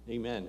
Amen.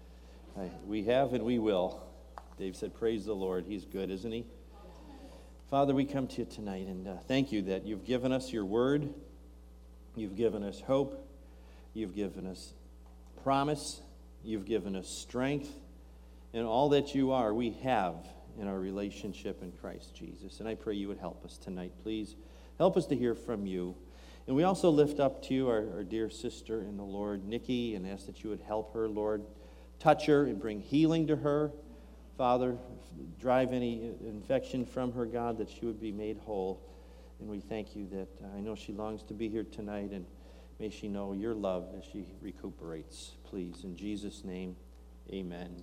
We have and we will. Dave said, praise the Lord. He's good, isn't he? Father, we come to you tonight, and thank you that you've given us your word. You've given us hope. You've given us promise. You've given us strength. And all that you are, we have in our relationship in Christ Jesus. And I pray you would help us tonight, please. Help us to hear from you. And we also lift up to you our dear sister in the Lord, Nikki, and ask that you would help her, Lord. Touch her and bring healing to her. Father, drive any infection from her, God, that she would be made whole. And we thank you that I know she longs to be here tonight, and may she know your love as she recuperates. Please, in Jesus' name, amen.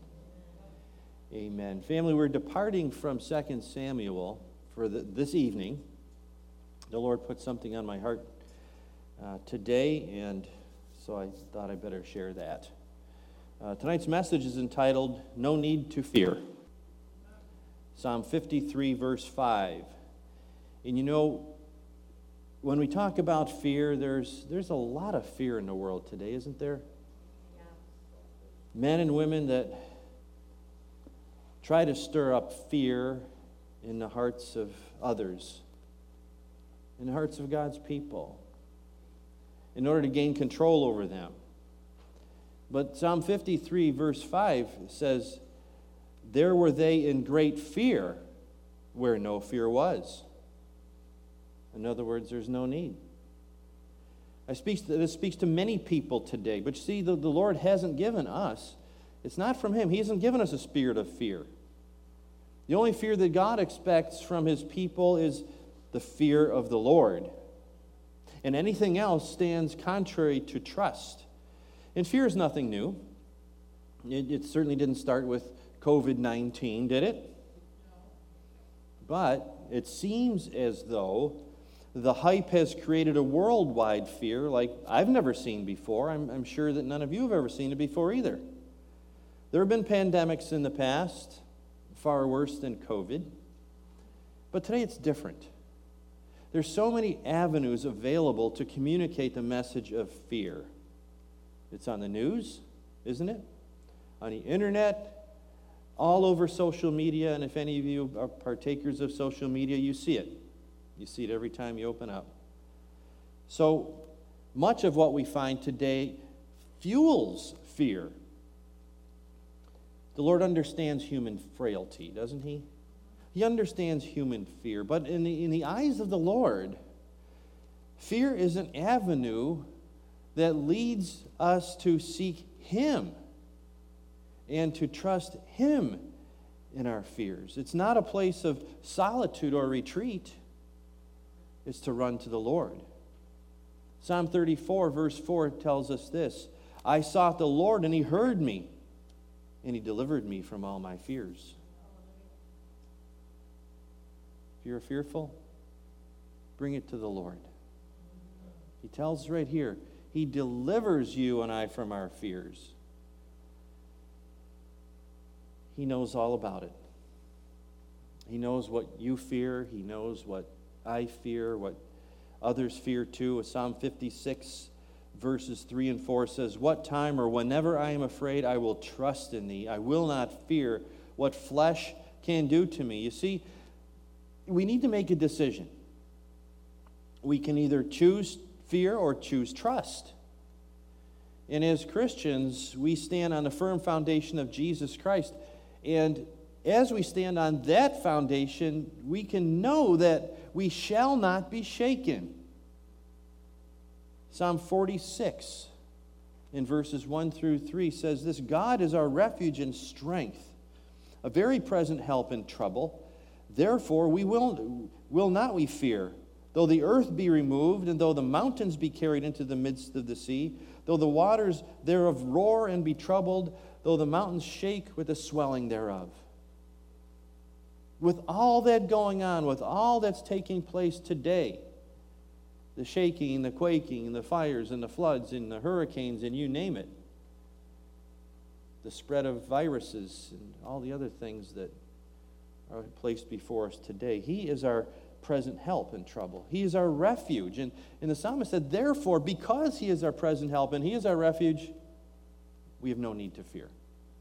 Amen. Family, we're departing from 2 Samuel for this evening. The Lord put something on my heart today, and so I thought I better share that. Tonight's message is entitled, No Need to Fear. Psalm 53, verse 5. And you know, when we talk about fear, there's a lot of fear in the world today, isn't there? Yeah. Men and women that try to stir up fear in the hearts of others, in the hearts of God's people, in order to gain control over them. But Psalm 53, verse 5 says, There were they in great fear where no fear was. In other words, there's no need. This speaks to many people today. But you see, the Lord hasn't given us, it's not from Him. He hasn't given us a spirit of fear. The only fear that God expects from His people is the fear of the Lord. And anything else stands contrary to trust. And fear is nothing new. It certainly didn't start with COVID-19, did it? But it seems as though the hype has created a worldwide fear like I've never seen before. I'm sure that none of you have ever seen it before either. There have been pandemics in the past, far worse than COVID. But today it's different. There's so many avenues available to communicate the message of fear. It's on the news, isn't it? On the internet, all over social media, and if any of you are partakers of social media, you see it. You see it every time you open up. So much of what we find today fuels fear. The Lord understands human frailty, doesn't He? He understands human fear. But in the eyes of the Lord, fear is an avenue that leads us to seek Him and to trust Him in our fears. It's not a place of solitude or retreat. It's to run to the Lord. Psalm 34, verse 4 tells us this, I sought the Lord, and He heard me, and He delivered me from all my fears. If you're fearful, bring it to the Lord. He tells us right here, He delivers you and I from our fears. He knows all about it. He knows what you fear. He knows what I fear, what others fear too. Psalm 56, verses 3 and 4 says, What time or whenever I am afraid, I will trust in Thee. I will not fear what flesh can do to me. You see, we need to make a decision. We can either choose fear or choose trust. And as Christians, we stand on the firm foundation of Jesus Christ. And as we stand on that foundation, we can know that we shall not be shaken. Psalm 46, in verses 1 through 3, says this, God is our refuge and strength, a very present help in trouble. Therefore, we will not we fear, though the earth be removed, and though the mountains be carried into the midst of the sea, though the waters thereof roar and be troubled, though the mountains shake with the swelling thereof. With all that going on, with all that's taking place today, the shaking and the quaking and the fires and the floods and the hurricanes and you name it, the spread of viruses and all the other things that are placed before us today. He is our present help in trouble. He is our refuge. And the psalmist said, therefore, because He is our present help and He is our refuge, we have no need to fear.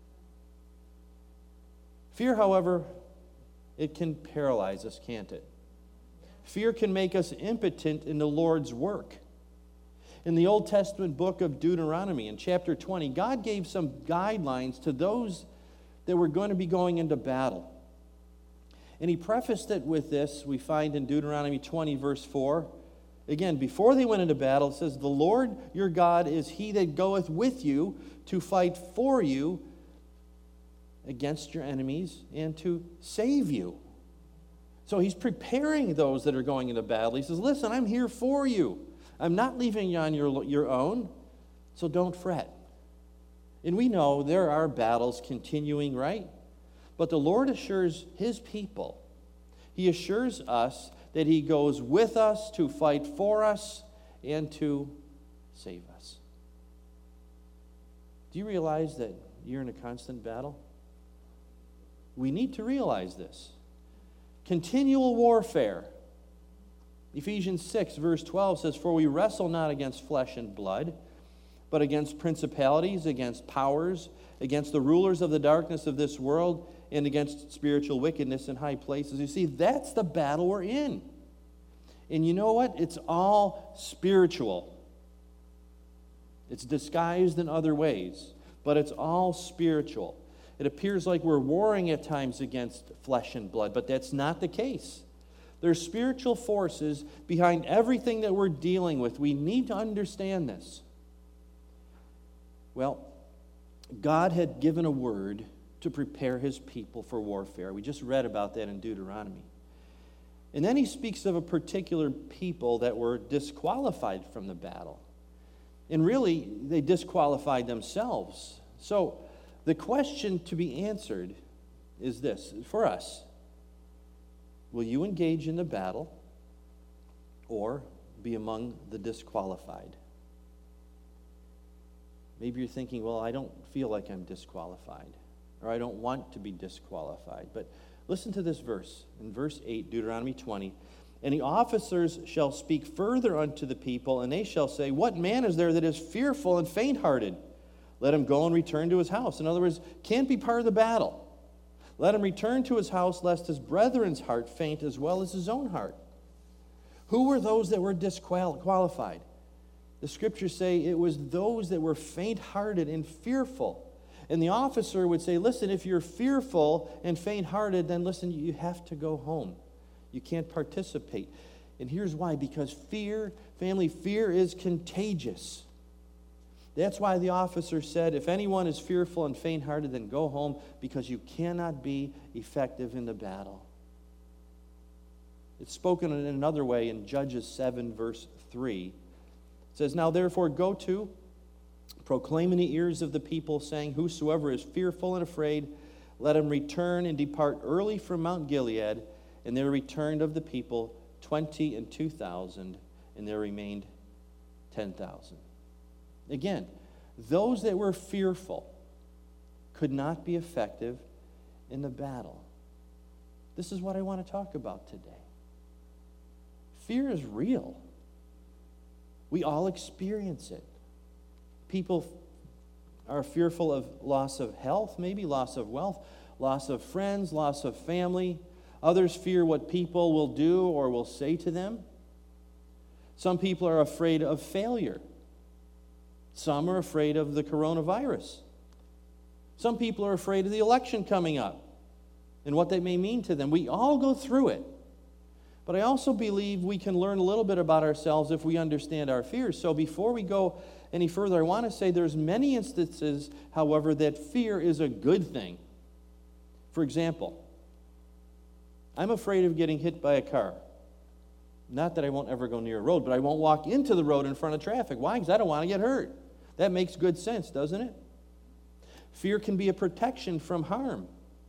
Fear, however, it can paralyze us, can't it? Fear can make us impotent in the Lord's work. In the Old Testament book of Deuteronomy, in chapter 20, God gave some guidelines to those that were going to be going into battle. And he prefaced it with this, we find in Deuteronomy 20, verse 4. Again, before they went into battle, it says, "The Lord your God is he that goeth with you to fight for you against your enemies and to save you." So he's preparing those that are going into battle. He says, listen, I'm here for you. I'm not leaving you on your own, so don't fret. And we know there are battles continuing, right? But the Lord assures his people, he assures us that he goes with us to fight for us and to save us. Do you realize that you're in a constant battle? We need to realize this. Continual warfare. Ephesians 6, verse 12 says, "For we wrestle not against flesh and blood, but against principalities, against powers, against the rulers of the darkness of this world, and against spiritual wickedness in high places." You see, that's the battle we're in. And you know what? It's all spiritual. It's disguised in other ways, but it's all spiritual. It appears like we're warring at times against flesh and blood, but that's not the case. There's spiritual forces behind everything that we're dealing with. We need to understand this. Well, God had given a word to prepare his people for warfare. We just read about that in Deuteronomy. And then he speaks of a particular people that were disqualified from the battle. And really, they disqualified themselves. So, the question to be answered is this, for us: will you engage in the battle or be among the disqualified? Maybe you're thinking, well, I don't feel like I'm disqualified, or I don't want to be disqualified. But listen to this verse. In verse 8, Deuteronomy 20, "And the officers shall speak further unto the people, and they shall say, What man is there that is fearful and faint-hearted? Let him go and return to his house." In other words, can't be part of the battle. Let him return to his house, lest his brethren's heart faint as well as his own heart. Who were those that were disqualified? The scriptures say it was those that were faint-hearted and fearful. And the officer would say, listen, if you're fearful and faint-hearted, then listen, you have to go home. You can't participate. And here's why: because fear is contagious. That's why the officer said, if anyone is fearful and faint-hearted, then go home, because you cannot be effective in the battle. It's spoken in another way in Judges 7, verse 3. It says, "Now therefore go to, proclaim in the ears of the people, saying, Whosoever is fearful and afraid, let him return and depart early from Mount Gilead. And there returned of the people 22,000, and there remained 10,000. Again, those that were fearful could not be effective in the battle. This is what I want to talk about today. Fear is real. We all experience it. People are fearful of loss of health, maybe loss of wealth, loss of friends, loss of family. Others fear what people will do or will say to them. Some people are afraid of failure. Some are afraid of the coronavirus. Some people are afraid of the election coming up and what that may mean to them. We all go through it. But I also believe we can learn a little bit about ourselves if we understand our fears. So before we go any further, I want to say there's many instances, however, that fear is a good thing. For example, I'm afraid of getting hit by a car. Not that I won't ever go near a road, but I won't walk into the road in front of traffic. Why? Because I don't want to get hurt. That makes good sense, doesn't it? Fear can be a protection from harm.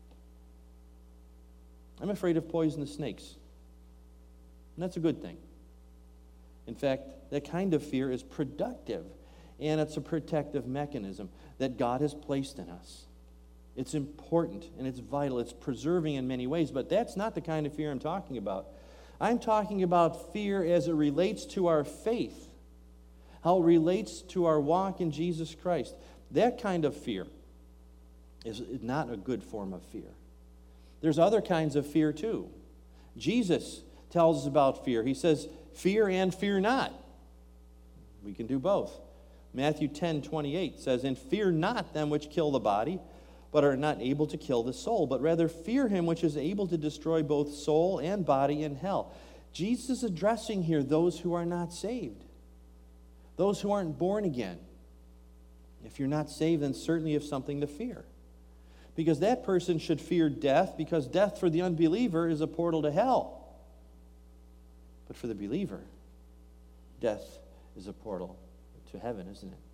I'm afraid of poisonous snakes. And that's a good thing. In fact, that kind of fear is productive, and it's a protective mechanism that God has placed in us. It's important, and it's vital. It's preserving in many ways, but that's not the kind of fear I'm talking about. I'm talking about fear as it relates to our faith, how it relates to our walk in Jesus Christ. That kind of fear is not a good form of fear. There's other kinds of fear too. Jesus tells us about fear. He says, fear and fear not. We can do both. Matthew 10:28 says, and fear not them which kill the body, but are not able to kill the soul, but rather fear him which is able to destroy both soul and body in hell. Jesus is addressing here those who are not saved, those who aren't born again. If you're not saved, then certainly you have something to fear. Because that person should fear death, because death for the unbeliever is a portal to hell. But for the believer, death is a portal to heaven, isn't it?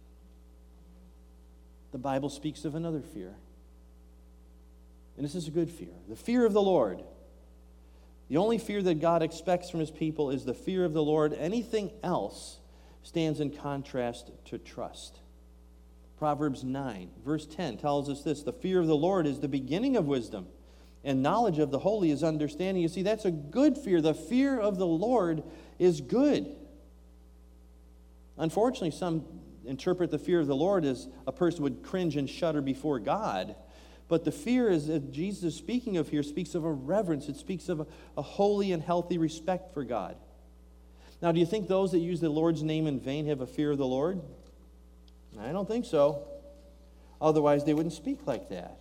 The Bible speaks of another fear. And this is a good fear. The fear of the Lord. The only fear that God expects from his people is the fear of the Lord. Anything else stands in contrast to trust. Proverbs 9, verse 10 tells us this: the fear of the Lord is the beginning of wisdom, and knowledge of the holy is understanding. You see, that's a good fear. The fear of the Lord is good. Unfortunately, some interpret the fear of the Lord as a person would cringe and shudder before God. But the fear is that Jesus is speaking of here speaks of a reverence. It speaks of a holy and healthy respect for God. Now, do you think those that use the Lord's name in vain have a fear of the Lord? I don't think so. Otherwise, they wouldn't speak like that.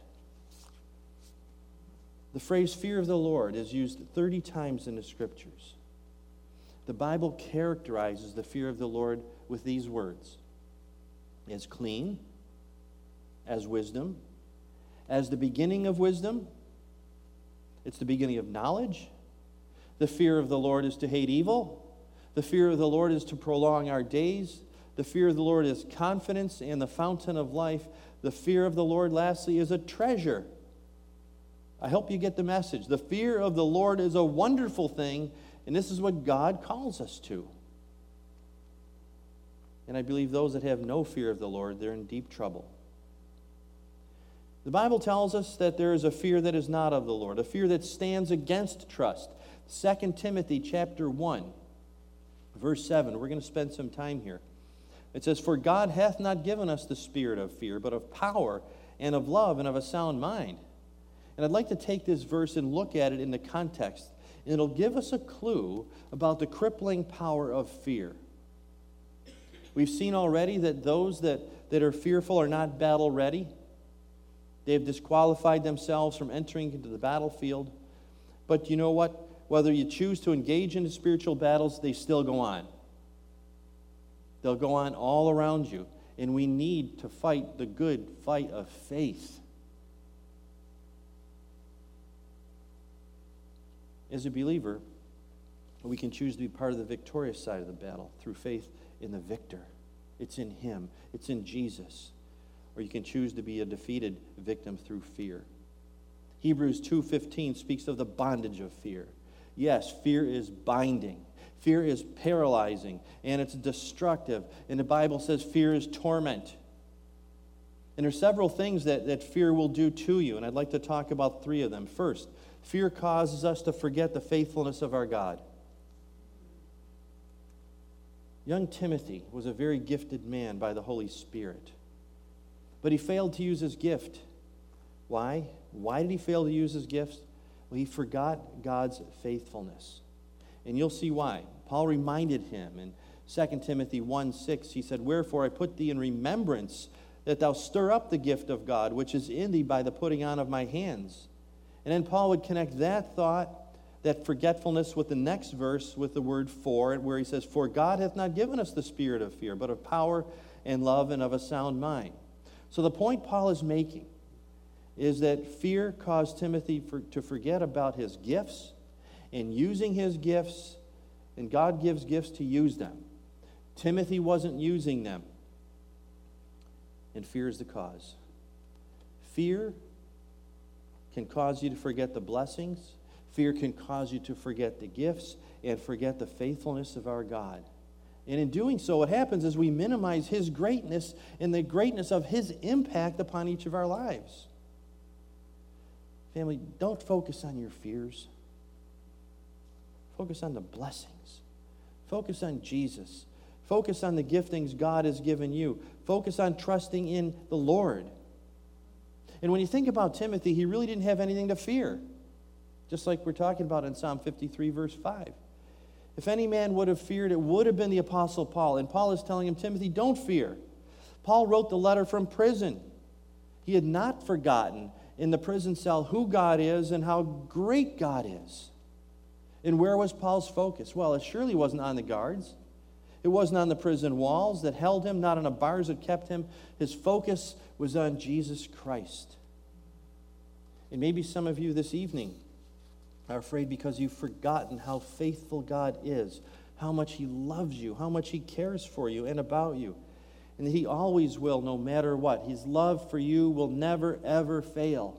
The phrase fear of the Lord is used 30 times in the Scriptures. The Bible characterizes the fear of the Lord with these words: as clean, as wisdom, as the beginning of wisdom. It's the beginning of knowledge. The fear of the Lord is to hate evil. The fear of the Lord is to prolong our days. The fear of the Lord is confidence and the fountain of life. The fear of the Lord, lastly, is a treasure. I hope you get the message. The fear of the Lord is a wonderful thing, and this is what God calls us to. And I believe those that have no fear of the Lord, they're in deep trouble. The Bible tells us that there is a fear that is not of the Lord, a fear that stands against trust. 2 Timothy chapter 1, verse 7. We're going to spend some time here. It says, for God hath not given us the spirit of fear, but of power and of love and of a sound mind. And I'd like to take this verse and look at it in the context. And it'll give us a clue about the crippling power of fear. We've seen already that those that are fearful are not battle ready. They have disqualified themselves from entering into the battlefield. But you know what? Whether you choose to engage in the spiritual battles, they still go on. They'll go on all around you. And we need to fight the good fight of faith. As a believer, we can choose to be part of the victorious side of the battle through faith in the victor. It's in him. It's in Jesus. Or you can choose to be a defeated victim through fear. Hebrews 2:15 speaks of the bondage of fear. Yes, fear is binding. Fear is paralyzing, and it's destructive. And the Bible says fear is torment. And there's several things that fear will do to you, and I'd like to talk about 3 of them. First, fear causes us to forget the faithfulness of our God. Young Timothy was a very gifted man by the Holy Spirit, but he failed to use his gift. Why? Why did he fail to use his gifts? Well, he forgot God's faithfulness. And you'll see why. Paul reminded him in 2 Timothy 1:6, he said, wherefore I put thee in remembrance that thou stir up the gift of God, which is in thee by the putting on of my hands. And then Paul would connect that thought, that forgetfulness, with the next verse with the word for, where he says, for God hath not given us the spirit of fear, but of power and love and of a sound mind. So the point Paul is making is that fear caused Timothy to forget about his gifts and using his gifts, and God gives gifts to use them. Timothy wasn't using them, and fear is the cause. Fear can cause you to forget the blessings. Fear can cause you to forget the gifts and forget the faithfulness of our God. And in doing so, what happens is we minimize his greatness and the greatness of his impact upon each of our lives. Family, don't focus on your fears. Focus on the blessings. Focus on Jesus. Focus on the giftings God has given you. Focus on trusting in the Lord. And when you think about Timothy, he really didn't have anything to fear. Just like we're talking about in Psalm 53, verse 5. If any man would have feared, it would have been the Apostle Paul. And Paul is telling him, Timothy, don't fear. Paul wrote the letter from prison. He had not forgotten in the prison cell who God is and how great God is. And where was Paul's focus? Well, it surely wasn't on the guards. It wasn't on the prison walls that held him, not on the bars that kept him. His focus was on Jesus Christ. And maybe some of you this evening are afraid because you've forgotten how faithful God is, how much He loves you, how much He cares for you and about you, and that He always will, no matter what. His love for you will never, ever fail.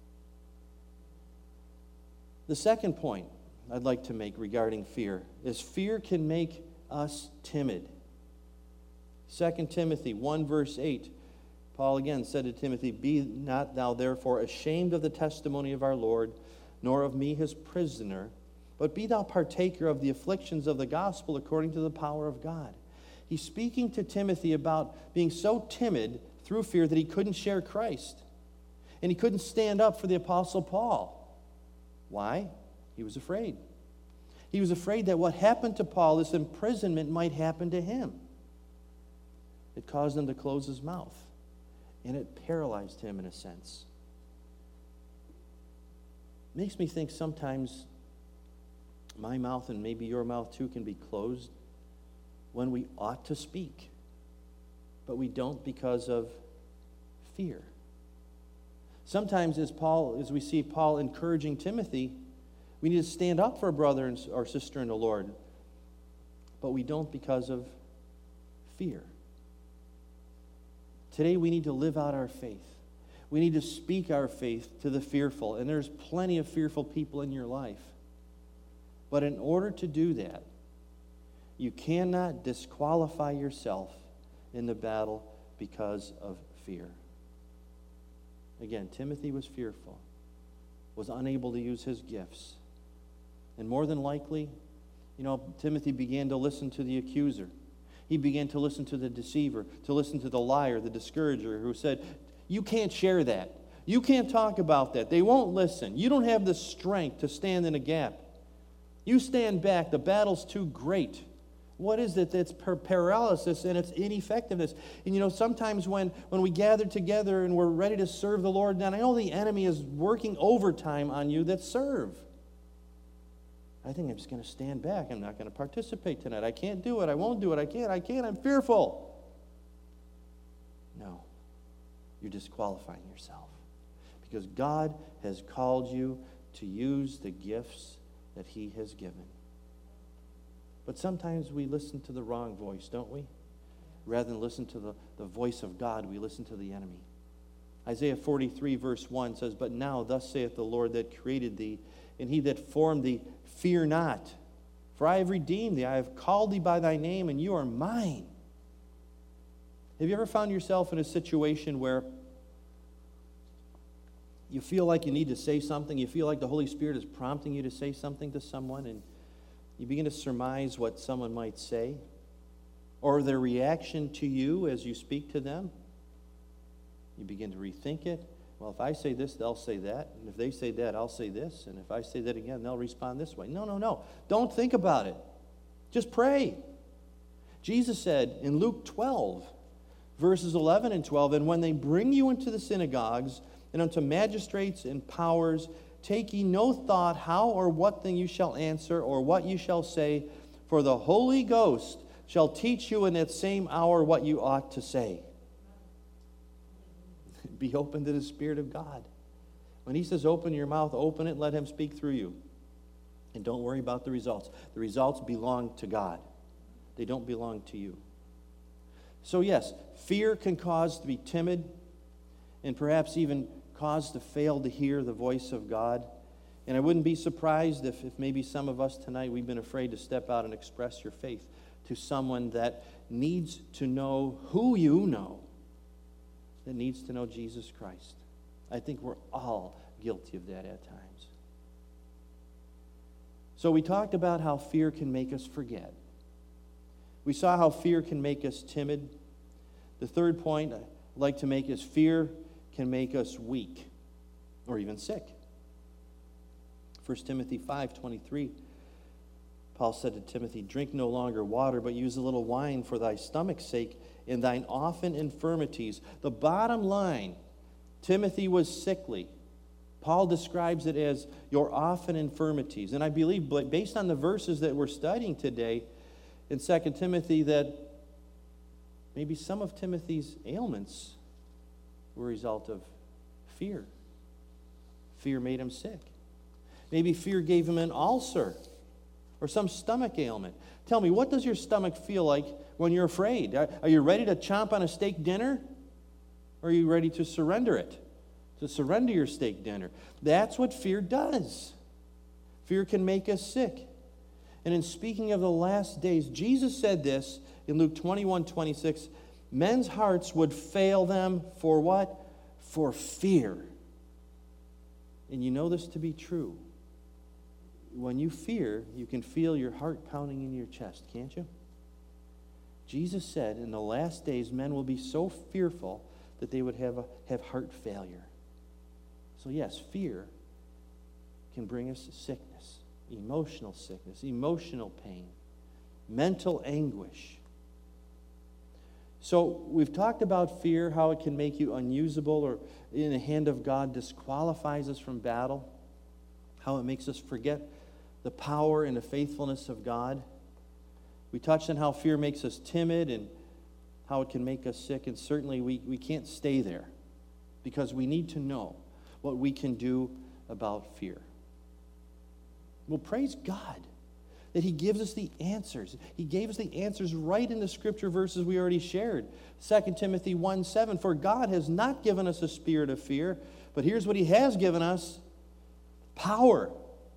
The second point I'd like to make regarding fear is fear can make us timid. 2 Timothy 1 verse 8, Paul again said to Timothy, "Be not thou therefore ashamed of the testimony of our Lord, nor of me his prisoner, but be thou partaker of the afflictions of the gospel according to the power of God." He's speaking to Timothy about being so timid through fear that he couldn't share Christ. And he couldn't stand up for the Apostle Paul. Why? He was afraid. He was afraid that what happened to Paul, this imprisonment, might happen to him. It caused him to close his mouth, and it paralyzed him in a sense. It makes me think sometimes my mouth, and maybe your mouth too, can be closed when we ought to speak, but we don't because of fear. Sometimes as we see Paul encouraging Timothy, we need to stand up for a brother or sister in the Lord, but we don't because of fear. Today we need to live out our faith. We need to speak our faith to the fearful, and there's plenty of fearful people in your life. But in order to do that, you cannot disqualify yourself in the battle because of fear. Again, Timothy was fearful, was unable to use his gifts. And more than likely, Timothy began to listen to the accuser. He began to listen to the deceiver, to listen to the liar, the discourager, who said, "You can't share that. You can't talk about that. They won't listen. You don't have the strength to stand in a gap. You stand back. The battle's too great." What is it? It's paralysis and it's ineffectiveness. And sometimes when we gather together and we're ready to serve the Lord, then I know the enemy is working overtime on you that serve. I think I'm just going to stand back. I'm not going to participate tonight. I can't do it. I won't do it. I can't. I'm fearful. No. You're disqualifying yourself. Because God has called you to use the gifts that He has given. But sometimes we listen to the wrong voice, don't we? Rather than listen to the voice of God, we listen to the enemy. Isaiah 43 verse 1 says, "But now thus saith the Lord that created thee, and He that formed thee, fear not. For I have redeemed thee. I have called thee by thy name, and you are mine." Have you ever found yourself in a situation where you feel like you need to say something? You feel like the Holy Spirit is prompting you to say something to someone, and you begin to surmise what someone might say, or their reaction to you as you speak to them? You begin to rethink it. Well, if I say this, they'll say that. And if they say that, I'll say this. And if I say that again, they'll respond this way. No. Don't think about it. Just pray. Jesus said in Luke 12, verses 11 and 12, "And when they bring you into the synagogues and unto magistrates and powers, take ye no thought how or what thing you shall answer or what you shall say, for the Holy Ghost shall teach you in that same hour what you ought to say." Be open to the Spirit of God. When He says open your mouth, open it, let Him speak through you. And don't worry about the results. The results belong to God. They don't belong to you. So yes, fear can cause to be timid and perhaps even cause to fail to hear the voice of God. And I wouldn't be surprised if maybe some of us tonight, we've been afraid to step out and express your faith to someone that needs to know who you know, that needs to know Jesus Christ. I think we're all guilty of that at times. So we talked about how fear can make us forget. We saw how fear can make us timid. The third point I'd like to make is fear can make us weak or even sick. 1 Timothy 5:23, Paul said to Timothy, "Drink no longer water, but use a little wine for thy stomach's sake and thine often infirmities." The bottom line, Timothy was sickly. Paul describes it as your often infirmities. And I believe, based on the verses that we're studying today in 2 Timothy, that maybe some of Timothy's ailments were a result of fear. Fear made him sick. Maybe fear gave him an ulcer or some stomach ailment. Tell me, what does your stomach feel like when you're afraid? Are you ready to chomp on a steak dinner? Or are you ready to surrender it? To surrender your steak dinner? That's what fear does. Fear can make us sick. And in speaking of the last days, Jesus said this in Luke 21:26, men's hearts would fail them for what? For fear. And you know this to be true. When you fear, you can feel your heart pounding in your chest, can't you? Jesus said in the last days, men will be so fearful that they would have heart failure. So yes, fear can bring us sickness, emotional pain, mental anguish. So we've talked about fear, how it can make you unusable or in the hand of God disqualifies us from battle, how it makes us forget the power and the faithfulness of God. We touched on how fear makes us timid and how it can make us sick, and certainly we can't stay there because we need to know what we can do about fear. Well, praise God that He gives us the answers. He gave us the answers right in the scripture verses we already shared. 2 Timothy 1:7, for God has not given us a spirit of fear, but here's what He has given us: power,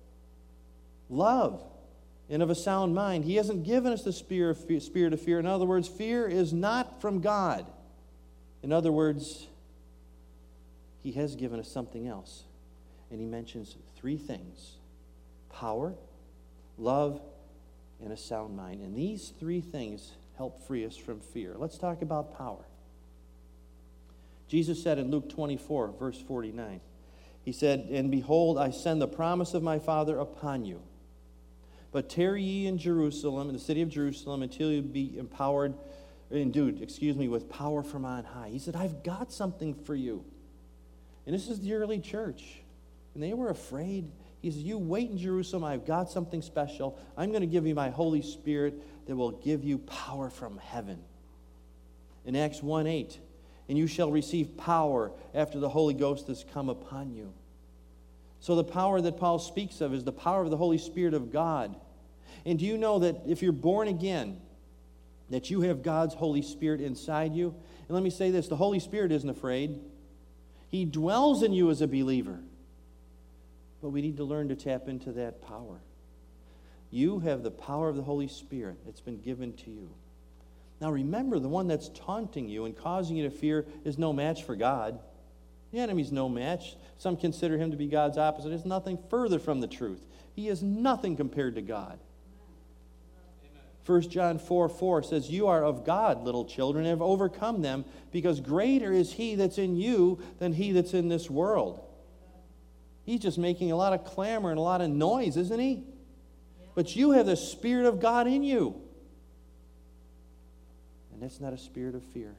love, and of a sound mind. He hasn't given us the spirit of fear. In other words, fear is not from God. In other words, He has given us something else. And He mentions three things: power, love, and a sound mind. And these three things help free us from fear. Let's talk about power. Jesus said in Luke 24, verse 49, He said, and behold, I send the promise of my Father upon you. But tarry ye in Jerusalem, in the city of Jerusalem, until you be endued with power from on high. He said, I've got something for you. And this is the early church. And they were afraid. He said, you wait in Jerusalem. I've got something special. I'm going to give you my Holy Spirit that will give you power from heaven. In Acts 1:8, and you shall receive power after the Holy Ghost has come upon you. So the power that Paul speaks of is the power of the Holy Spirit of God. And do you know that if you're born again, that you have God's Holy Spirit inside you? And let me say this, the Holy Spirit isn't afraid. He dwells in you as a believer. But we need to learn to tap into that power. You have the power of the Holy Spirit that's been given to you. Now remember, the one that's taunting you and causing you to fear is no match for God. The enemy's no match. Some consider him to be God's opposite. There's nothing further from the truth. He is nothing compared to God. 1 John 4:4 says, you are of God, little children, and have overcome them, because greater is He that's in you than he that's in this world. He's just making a lot of clamor and a lot of noise, isn't he? But you have the Spirit of God in you. And that's not a spirit of fear.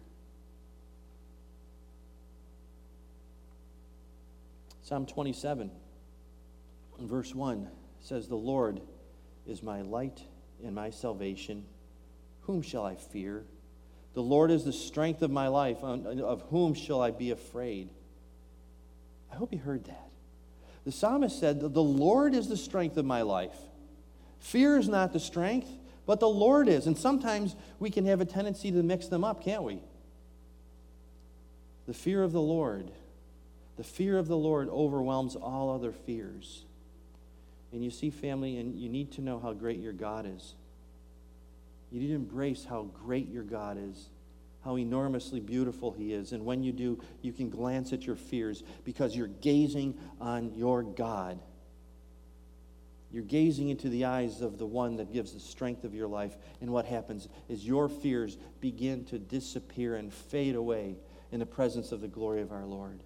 Psalm 27, verse 1 says, the Lord is my light and my salvation. Whom shall I fear? The Lord is the strength of my life. Of whom shall I be afraid? I hope you heard that. The psalmist said, the Lord is the strength of my life. Fear is not the strength, but the Lord is. And sometimes we can have a tendency to mix them up, can't we? The fear of the Lord. The fear of the Lord overwhelms all other fears. And you see, family, and you need to know how great your God is. You need to embrace how great your God is, how enormously beautiful He is. And when you do, you can glance at your fears because you're gazing on your God. You're gazing into the eyes of the one that gives the strength of your life. And what happens is your fears begin to disappear and fade away in the presence of the glory of our Lord.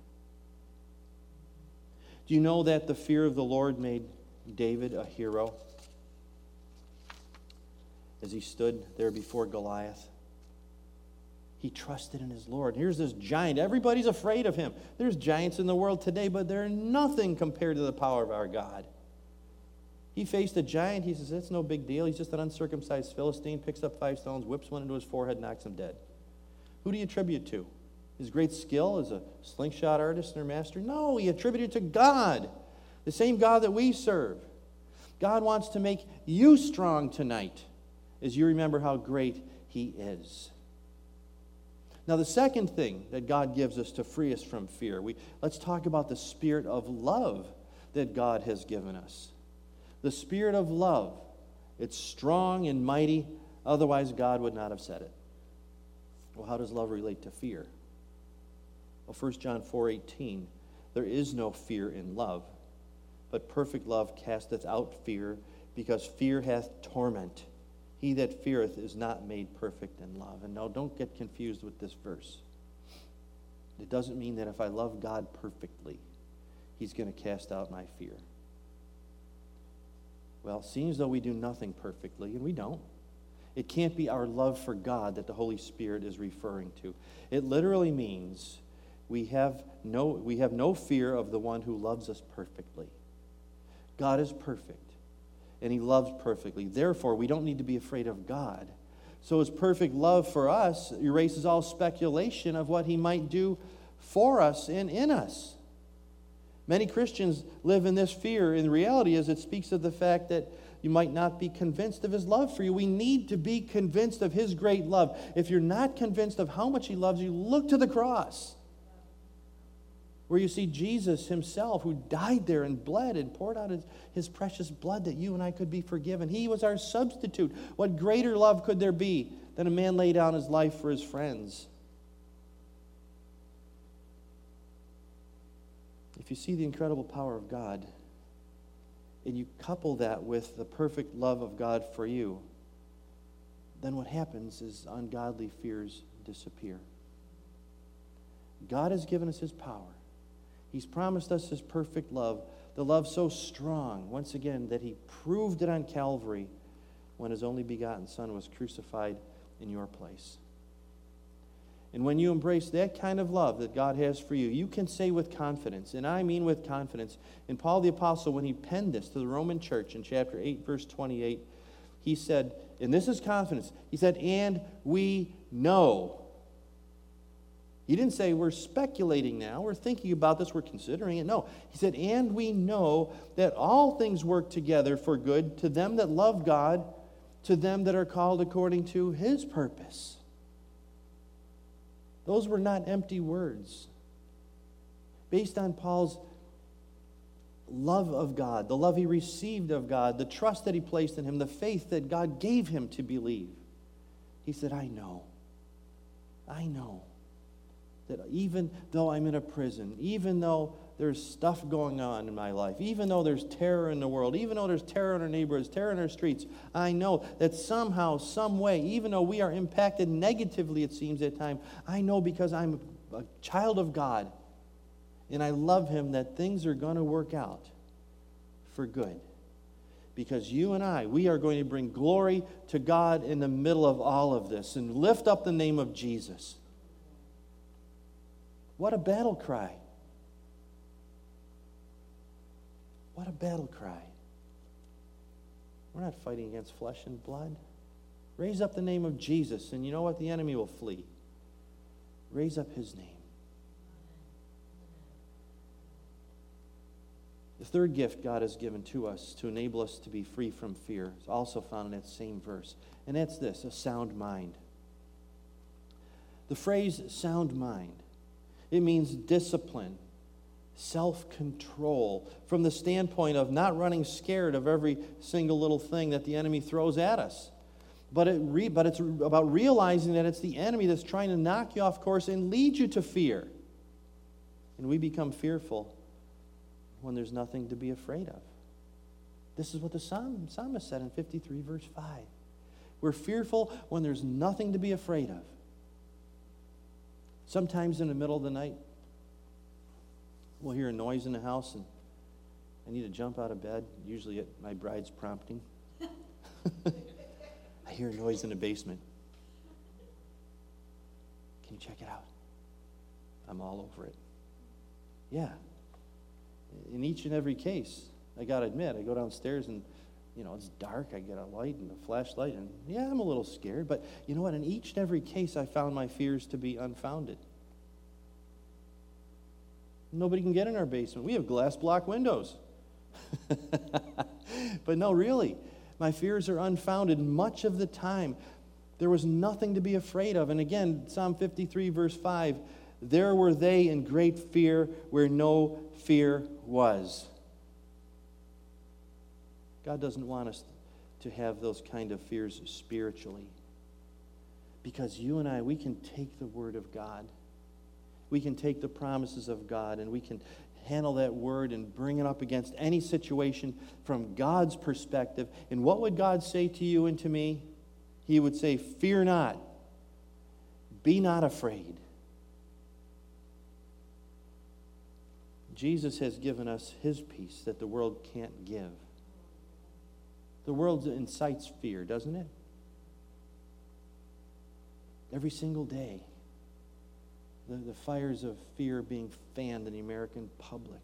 Do you know that the fear of the Lord made David a hero as he stood there before Goliath? He trusted in his Lord. Here's this giant. Everybody's afraid of him. There's giants in the world today, but they're nothing compared to the power of our God. He faced a giant. He says, that's no big deal. He's just an uncircumcised Philistine, picks up 5 stones, whips one into his forehead, knocks him dead. Who do you attribute to? His great skill as a slingshot artist or master? No, he attributed to God, the same God that we serve. God wants to make you strong tonight as you remember how great he is. Now, the second thing that God gives us to free us from fear, let's talk about the spirit of love that God has given us. The spirit of love. It's strong and mighty, otherwise God would not have said it. Well, how does love relate to fear? Well, 1 John 4:18, there is no fear in love, but perfect love casteth out fear, because fear hath torment. He that feareth is not made perfect in love. And now don't get confused with this verse. It doesn't mean that if I love God perfectly, he's going to cast out my fear. Well, it seems though we do nothing perfectly, and we don't. It can't be our love for God that the Holy Spirit is referring to. It literally means we have no fear of the one who loves us perfectly. God is perfect, and he loves perfectly. Therefore, we don't need to be afraid of God. So his perfect love for us erases all speculation of what he might do for us and in us. Many Christians live in this fear. In reality, as it speaks of the fact that you might not be convinced of his love for you. We need to be convinced of his great love. If you're not convinced of how much he loves you, look to the cross, where you see Jesus himself, who died there and bled and poured out his precious blood that you and I could be forgiven. He was our substitute. What greater love could there be than a man lay down his life for his friends? If you see the incredible power of God, and you couple that with the perfect love of God for you, then what happens is ungodly fears disappear. God has given us his power. He's promised us his perfect love, the love so strong, once again, that he proved it on Calvary when his only begotten Son was crucified in your place. And when you embrace that kind of love that God has for you, you can say with confidence, and I mean with confidence, and Paul the Apostle, when he penned this to the Roman church in chapter 8, verse 28, he said, and this is confidence, he said, and we know. He didn't say we're speculating now, we're thinking about this, we're considering it. No, he said, and we know that all things work together for good to them that love God, to them that are called according to his purpose. Those were not empty words. Based on Paul's love of God, the love he received of God, the trust that he placed in him, the faith that God gave him to believe, he said, I know that even though I'm in a prison, even though there's stuff going on in my life, even though there's terror in the world, even though there's terror in our neighborhoods, terror in our streets, I know that somehow, some way, even though we are impacted negatively, it seems at times, I know because I'm a child of God and I love him that things are going to work out for good. Because you and I, we are going to bring glory to God in the middle of all of this and lift up the name of Jesus. What a battle cry. What a battle cry. We're not fighting against flesh and blood. Raise up the name of Jesus, and you know what? The enemy will flee. Raise up his name. The third gift God has given to us to enable us to be free from fear is also found in that same verse, and that's this, a sound mind. The phrase sound mind, it means discipline, self-control, from the standpoint of not running scared of every single little thing that the enemy throws at us. But it's about realizing that it's the enemy that's trying to knock you off course and lead you to fear. And we become fearful when there's nothing to be afraid of. This is what the psalmist said in 53 verse 5. We're fearful when there's nothing to be afraid of. Sometimes in the middle of the night, we'll hear a noise in the house and I need to jump out of bed, usually at my bride's prompting. I hear a noise in the basement. Can you check it out? I'm all over it. Yeah. In each and every case, I got to admit, I go downstairs and, it's dark. I get a light and a flashlight, and yeah, I'm a little scared. But you know what? In each and every case, I found my fears to be unfounded. Nobody can get in our basement. We have glass block windows. But no, really, my fears are unfounded much of the time. There was nothing to be afraid of. And again, Psalm 53, verse 5, there were they in great fear where no fear was. God doesn't want us to have those kind of fears spiritually. Because you and I, we can take the Word of God. We can take the promises of God and we can handle that Word and bring it up against any situation from God's perspective. And what would God say to you and to me? He would say, fear not. Be not afraid. Jesus has given us His peace that the world can't give. The world incites fear, doesn't it? Every single day, the fires of fear being fanned in the American public.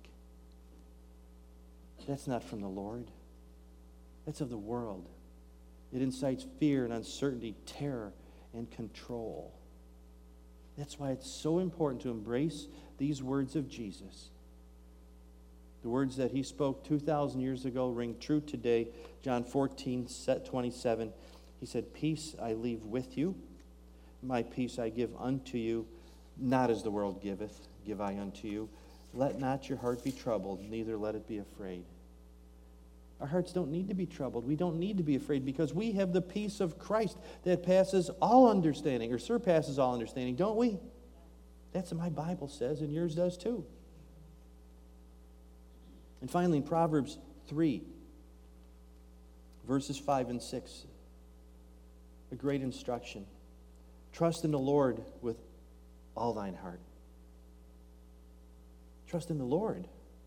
That's not from the Lord. That's of the world. It incites fear and uncertainty, terror and control. That's why it's so important to embrace these words of Jesus. The words that He spoke 2,000 years ago ring true today. John 14:27. He said, peace I leave with you. My peace I give unto you. Not as the world giveth, give I unto you. Let not your heart be troubled, neither let it be afraid. Our hearts don't need to be troubled. We don't need to be afraid because we have the peace of Christ that passes all understanding, or surpasses all understanding, don't we? That's what my Bible says, and yours does too. And finally, in Proverbs 3, verses 5 and 6, a great instruction. Trust in the Lord with all thine heart. Trust in the Lord.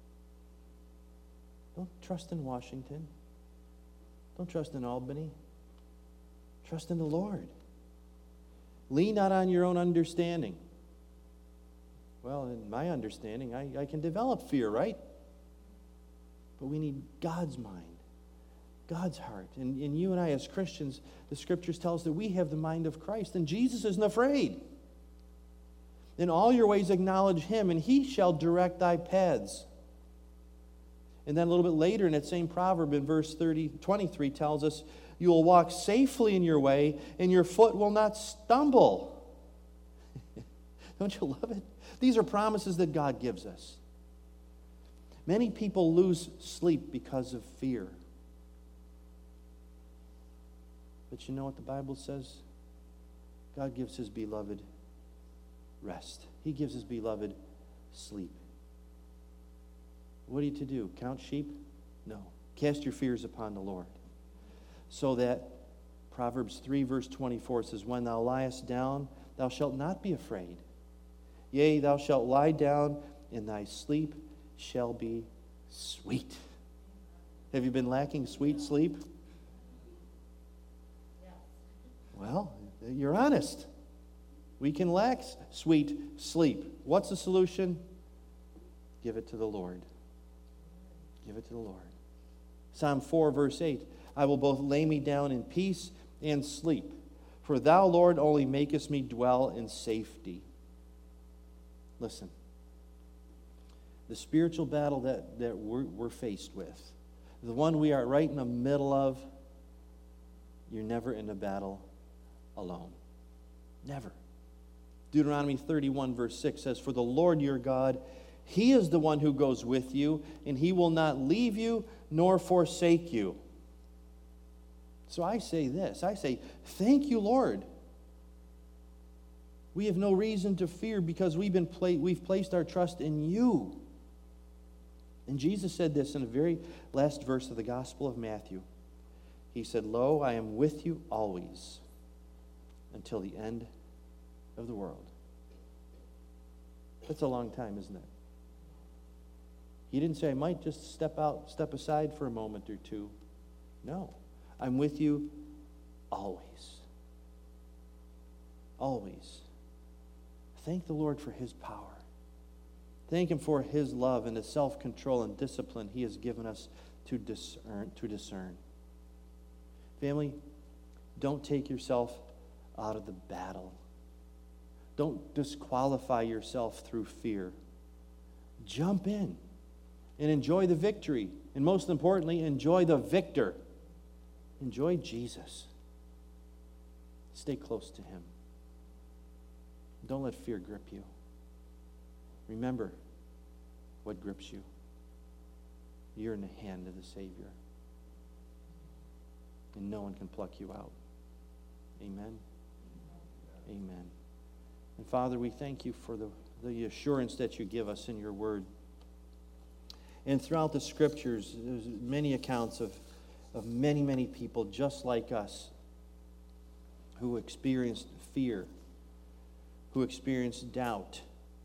Don't trust in Washington. Don't trust in Albany. Trust in the Lord. Lean not on your own understanding. Well, in my understanding, I can develop fear, right? But we need God's mind, God's heart. And you and I as Christians, the Scriptures tell us that we have the mind of Christ, and Jesus isn't afraid. In all your ways acknowledge Him, and He shall direct thy paths. And then a little bit later in that same proverb in verse 23 tells us, you will walk safely in your way, and your foot will not stumble. Don't you love it? These are promises that God gives us. Many people lose sleep because of fear. But you know what the Bible says? God gives His beloved rest. He gives His beloved sleep. What are you to do? Count sheep? No. Cast your fears upon the Lord. So that Proverbs 3 verse 24 says, when thou liest down, thou shalt not be afraid. Yea, thou shalt lie down, and thy sleep shall be sweet. Have you been lacking sweet sleep? Well, you're honest. We can lack sweet sleep. What's the solution? Give it to the Lord. Give it to the Lord. Psalm 4, verse 8, I will both lay me down in peace and sleep, for thou, Lord, only makest me dwell in safety. Listen. The spiritual battle that we're faced with, the one we are right in the middle of, you're never in a battle alone. Never. Deuteronomy 31 verse 6 says, for the Lord your God, He is the one who goes with you, and He will not leave you nor forsake you. So I say this, thank you, Lord. We have no reason to fear because we've placed our trust in you. And Jesus said this in the very last verse of the Gospel of Matthew. He said, "Lo, I am with you always until the end of the world." That's a long time, isn't it? He didn't say, "I might just step aside for a moment or two." No, I'm with you always. Always. Thank the Lord for His power. Thank Him for His love and the self-control and discipline He has given us to discern. Family, don't take yourself out of the battle. Don't disqualify yourself through fear. Jump in and enjoy the victory. And most importantly, enjoy the victor. Enjoy Jesus. Stay close to Him. Don't let fear grip you. Remember what grips you. You're in the hand of the Savior. And no one can pluck you out. Amen? Amen. And Father, we thank you for the assurance that you give us in your word. And throughout the Scriptures, there's many accounts of many, many people just like us who experienced fear, who experienced doubt.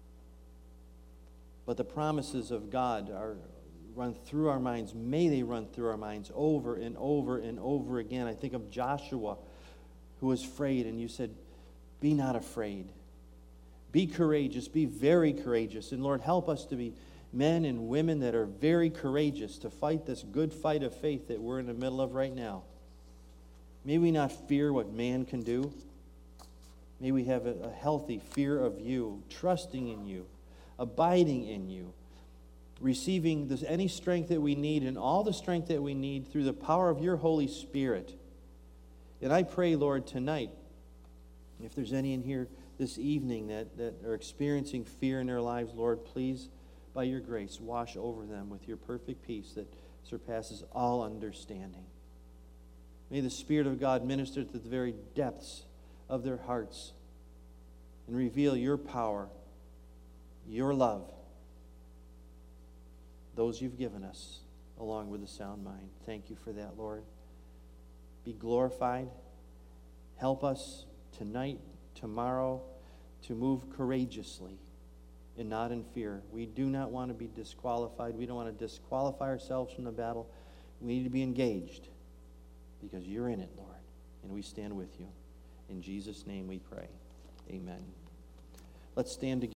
But the promises of God run through our minds. May they run through our minds over and over and over again. I think of Joshua, who was afraid, and you said, "Be not afraid. Be courageous. Be very courageous." And Lord, help us to be men and women that are very courageous to fight this good fight of faith that we're in the middle of right now. May we not fear what man can do. May we have a healthy fear of you, trusting in you, abiding in you, receiving any strength that we need and all the strength that we need through the power of your Holy Spirit. And I pray, Lord, tonight, if there's any in here this evening that are experiencing fear in their lives, Lord, please, by your grace, wash over them with your perfect peace that surpasses all understanding. May the Spirit of God minister to the very depths of their hearts and reveal your power, your love, those you've given us, along with a sound mind. Thank you for that, Lord. Be glorified. Help us tonight, tomorrow, to move courageously and not in fear. We do not want to be disqualified. We don't want to disqualify ourselves from the battle. We need to be engaged because you're in it, Lord, and we stand with you. In Jesus' name we pray. Amen. Let's stand together.